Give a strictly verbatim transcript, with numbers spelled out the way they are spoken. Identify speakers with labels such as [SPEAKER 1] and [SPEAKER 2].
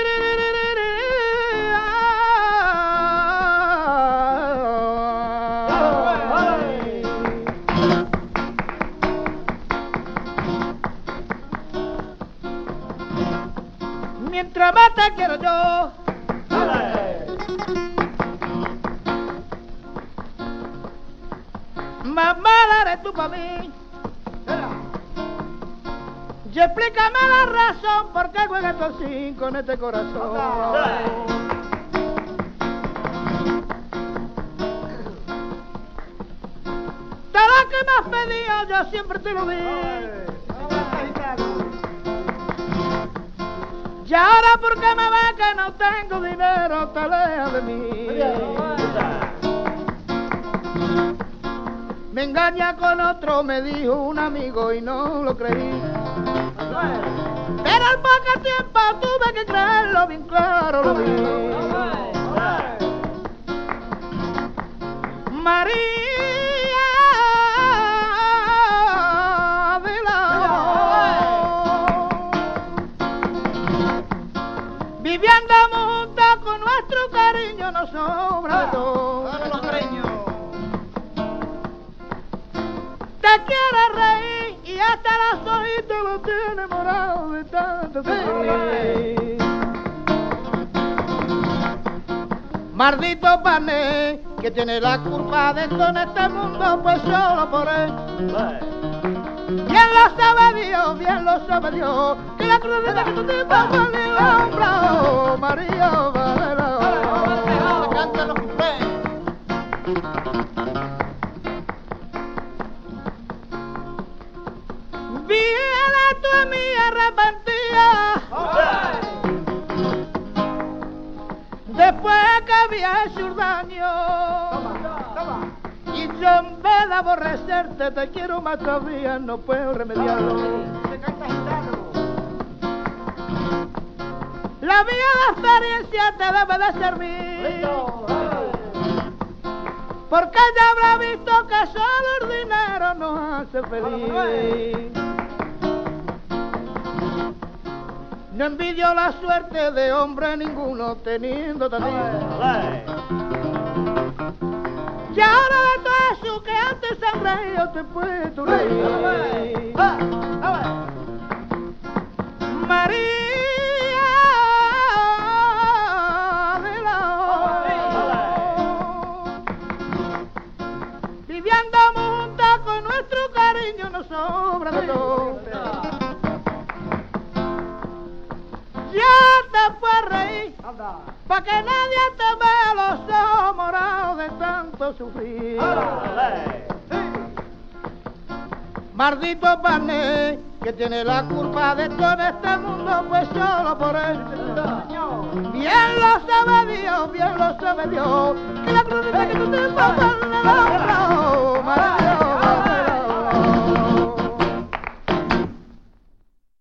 [SPEAKER 1] Mientras más te quiero yo, más mala eres tú para mí. Y explícame la razón por qué juegas tú así con este corazón. De lo que me has pedido yo siempre te lo di. Y ahora porque me ves que no tengo dinero te alejas de mí. Me engaña con otro, me dijo un amigo y no lo creí. Pero al poco tiempo tuve que creerlo, bien claro lo vi. María de la viviendo juntos con nuestro cariño nos sobra de todo. Te quiere reír y hasta las ojitos lo tiene morado de tanto sufrir. Maldito pané que tiene la culpa de todo en este mundo, pues solo por él. Bien lo sabe Dios, bien lo sabe Dios, que la cruz de que tú te vas a el hombro, María Varela. Canta los cumpleaños. Viene tú a mí arrepentida después que había hecho un daño. Y yo en vez de aborrecerte te quiero más todavía, no puedo remediarlo. La vieja experiencia te debe de servir, porque ya habrá visto que solo el dinero nos hace feliz. No envidio la suerte de hombre ninguno teniendo también. Y ahora de todo eso que antes han reído te puedo reír. María de la viviendo juntos con nuestro cariño nos sobra de todo. Ya te puedes reír, pa' que nadie te vea los ojos morados de tanto sufrir. Maldito pané que tiene la culpa de todo este mundo, pues solo por él. Bien lo sabe Dios, bien lo sabe Dios, que la cruz dice que tú te vas a el hombro.